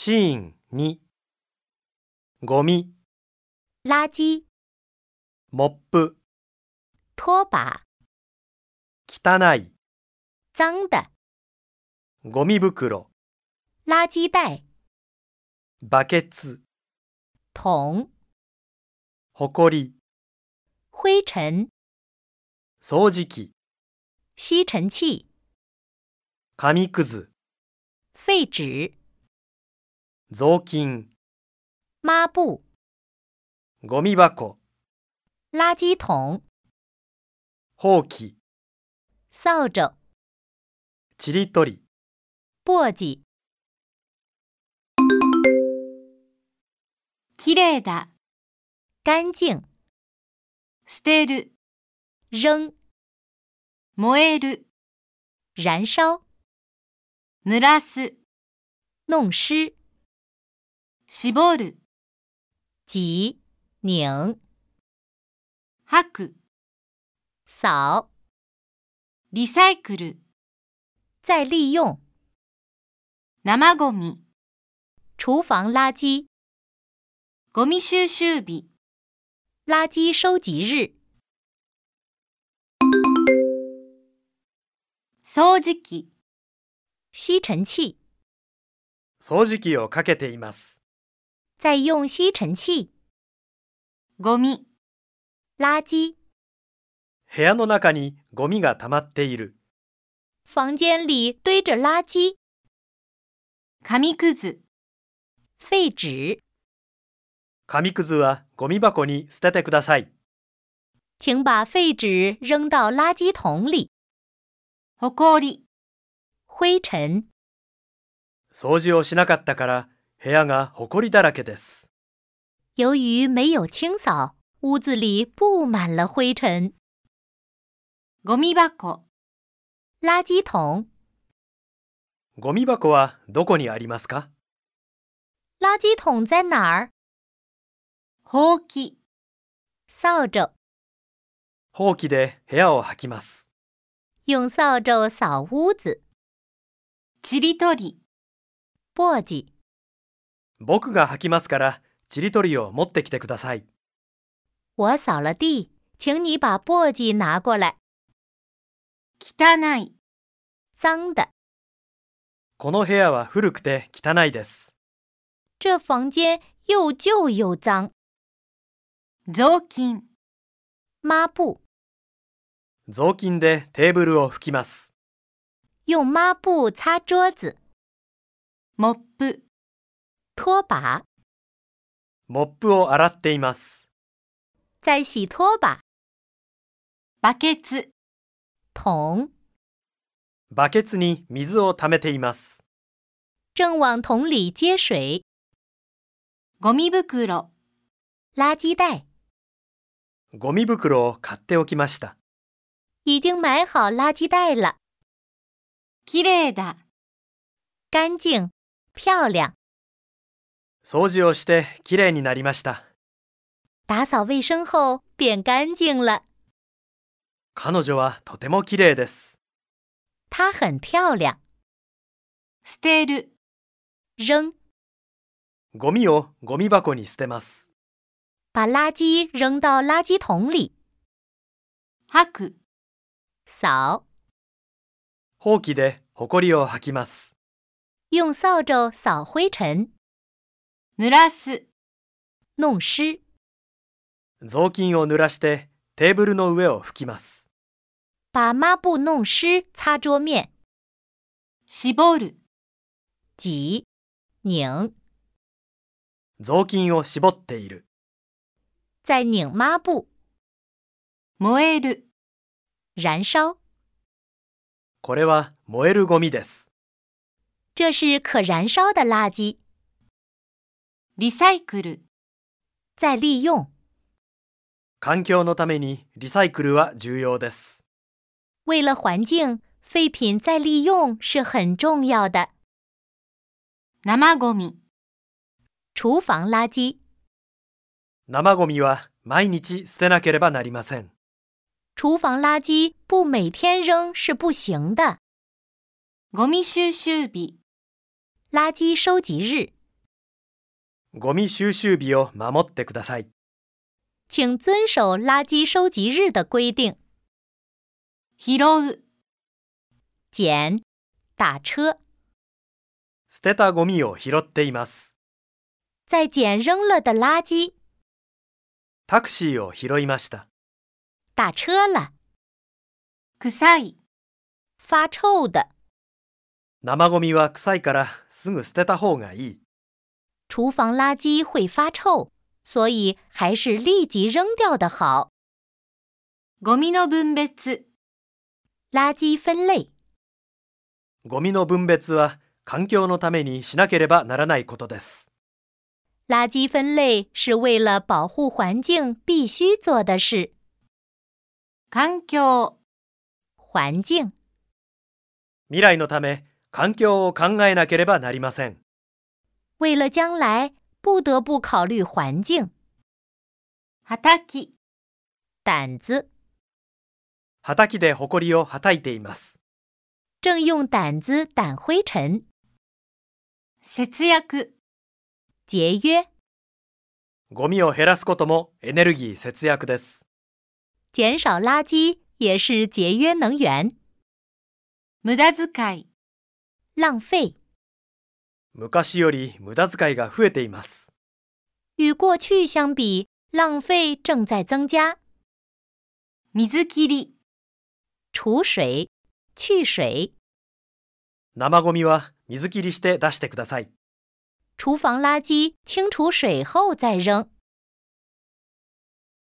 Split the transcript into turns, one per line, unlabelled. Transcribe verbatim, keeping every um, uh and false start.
シーンに、ゴミ、
垃圾、
モップ、
拖把、
汚い、
脏的、
ゴミ袋、
垃圾袋、
バケツ、
桶、
ほこり、
灰尘、
掃除機、
吸尘器、
紙くず、
废纸、
雑巾、
抹布、
ゴミ箱、
垃圾桶、
ほうき、
扫帚、
ちりとり。
簸箕。
きれいだ、
干净、
捨てる、
扔、
燃える、
燃烧、
濡らす、
弄湿、
絞る、
挤、拧、
吐く、
扫、
リサイクル、
再利用、
生ゴミ、
厨房垃圾、
ゴミ収集日、
垃圾收集日、
掃除機、
吸尘器。
掃除機をかけています。
在用吸尘器。
ゴミ、
垃圾。
部屋の中にゴミが溜まっている。
房间里堆着垃圾。
紙くず、
废纸。
紙くずはゴミ箱に捨ててください。
请把废纸扔到垃圾桶里。
ほこり、
灰尘。
掃除をしなかったから部屋がほこりだらけです。
由于没有清扫，屋子里布满了灰尘。
ゴミ箱、
垃圾桶。
ゴミ箱はどこにありますか？
垃圾桶在哪儿？
ほうき、
扫帚。
ほうきで部屋を掃きます。
用扫帚扫屋子。
ちりとり、
簸箕。
僕が掃きますからちりとりを持ってきてください。
我扫了地，请你把簸箕拿过来。
汚い、
脏的。
この部屋は古くて汚いです。
这房间又旧又脏。
雑巾、
抹布。
雑巾でテーブルを拭きます。
用抹布擦桌子。
モップ、
拖把。
モップを洗っています。
在洗拖把。
バケツ、
桶。
バケツに水を溜めています。
正往桶里接水。
ゴミ袋、
垃圾袋。
ゴミ袋を買っておきました。
已经买好垃圾袋了。
きれいだ、
干净、漂亮。
掃除をしてきれいになりました。
打扫卫生后变干净了。
彼女はとてもきれいです。
她很漂亮。
捨てる、
扔。
ゴミをゴミ箱に捨てます。
把垃圾扔到垃圾桶里。
吐く、
扫。
ほうきでほこりを掃きます。
用扫帚扫灰尘。
濡らす、
弄湿。
雑巾を濡らしてテーブルの上を拭きます。
把抹布弄湿，擦桌面。
絞る、
挤、拧。
雑巾を絞っている。
再拧抹布。
燃える、
燃烧。
これは燃えるゴミです。
这是可燃烧的垃圾。
リサイクル、
再利用。
環境のためにリサイクルは重要です。
为了环境，废品再利用是很重要的。
生ゴミ、
厨房垃圾。
生ゴミは毎日捨てなければなりません。
厨房垃圾不每天扔是不行的。
ゴミ収集日、
垃圾收集日。
ゴミ収集日を守ってください。
请遵守垃圾收集日的规定。
拾う、
捡、打车。
捨てたゴミを拾っています。
在捡扔了的垃圾。
タクシーを拾いました。
打车了。
臭い、
发臭的。
生ゴミは臭いからすぐ捨てた方がいい。
厨房垃圾会发臭，所以还是立即扔掉的好。
ゴミの分別、
垃圾分类。
ゴミの分別は環境のためにしなければならないことです。
垃圾分类是为了保护环境必须做的事。
環境、
环境。
未来のため環境を考えなければなりません。
为了将来，不得不考虑环境。
はたき、
掸子。
はたきでほこりをはたいています。
正用掸子掸灰尘。
節約、
节约。
ゴミを減らすこともエネルギー節約です。
减少垃圾也是节约能源。
無駄遣い、
浪费。
昔より無駄遣いが増えています。
与过去相比，浪费正在增加。
水切り、
除水、去水。
生ゴミは水切りして出してください。
厨房垃圾清除水后再扔。